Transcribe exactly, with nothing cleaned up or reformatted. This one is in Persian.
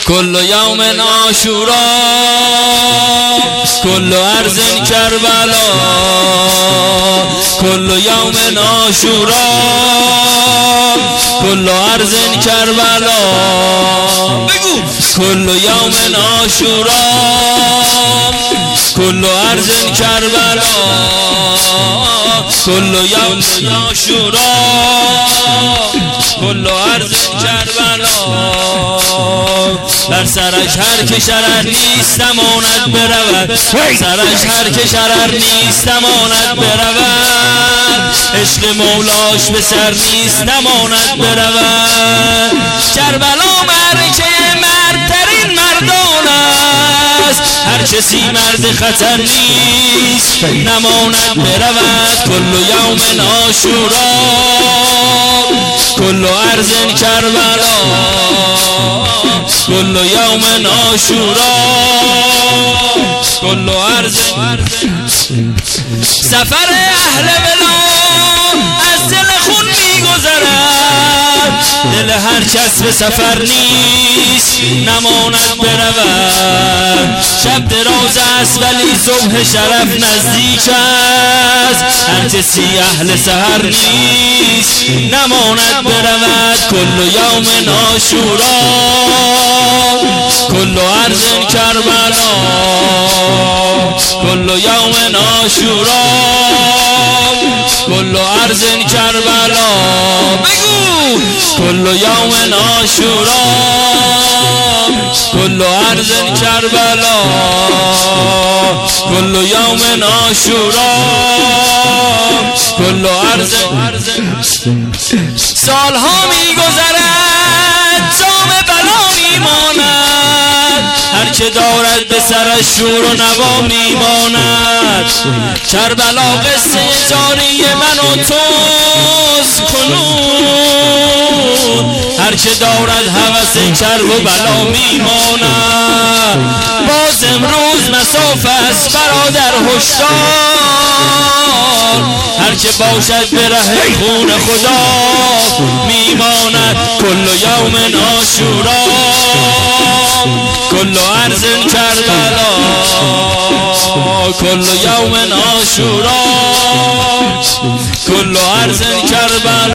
كل يوم عاشوراء كل أرض كربلاء كل يوم عاشوراء كل أرض كربلاء كل يوم عاشوراء كل أرض كربلاء كل يوم عاشوراء كل أرض كربلاء بر سرش هر که شرر نیست امانت برود سرش هر که شرر نیست امانت برود عشق مولاش به سر نیست امانت برود کربلا معرکه مردترین مردان است هر کسی مرد خطر نیست نماند برود کل یوم عاشوراء کل ارض کربلا كل يوم عاشوراء كل أرض سفر اهل بلا از دل خون میگذرد دل هر کس به سفر نیست نماند برود شب دراز است ولی صبح شرف نزدیک است هر کسی اهل سحر نیست نماند برود كل يوم عاشوراء كل أرض كربلاء كل يوم عاشوراء كل أرض كربلاء بگو كل يوم عاشوراء كل أرض كربلاء كل يوم عاشوراء كل أرض سالها میگذرد جام بلا میماند هر که دارد به سرش شور و نوا میماند کربلا قصه جاری من و توست کنون هر که دارد هوس کرب و بلا میماند باز امروز مساف است برادر هشدار هر که باشد به ره خون خدا میماند كل يوم عاشوراء كل أرض كربلاء كل يوم عاشوراء كل أرض كربلاء